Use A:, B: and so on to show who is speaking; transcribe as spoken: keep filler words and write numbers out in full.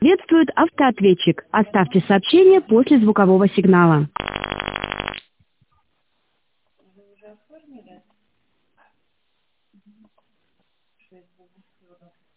A: Приветствует автоответчик. Оставьте сообщение после звукового сигнала.
B: Вы уже оформили?